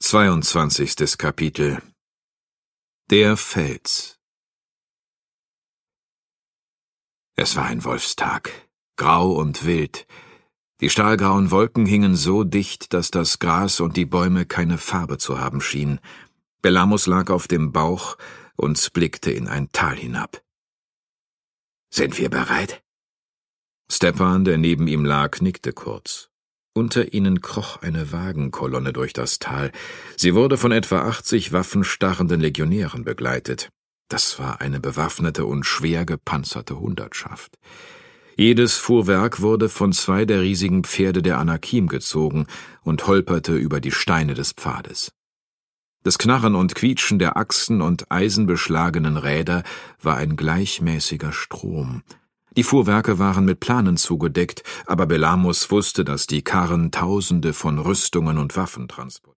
22. Kapitel. Der Fels. Es war ein Wolfstag, grau und wild. Die stahlgrauen Wolken hingen so dicht, dass das Gras und die Bäume keine Farbe zu haben schienen. Belamos lag auf dem Bauch und blickte in ein Tal hinab. »Sind wir bereit?« Stepan, der neben ihm lag, nickte kurz. Unter ihnen kroch eine Wagenkolonne durch das Tal. Sie wurde von etwa 80 waffenstarrenden Legionären begleitet. Das war eine bewaffnete und schwer gepanzerte Hundertschaft. Jedes Fuhrwerk wurde von 2 der riesigen Pferde der Anakim gezogen und holperte über die Steine des Pfades. Das Knarren und Quietschen der Achsen und eisenbeschlagenen Räder war ein gleichmäßiger Strom. Die Fuhrwerke waren mit Planen zugedeckt, aber Belamos wusste, dass die Karren Tausende von Rüstungen und Waffen transportierten.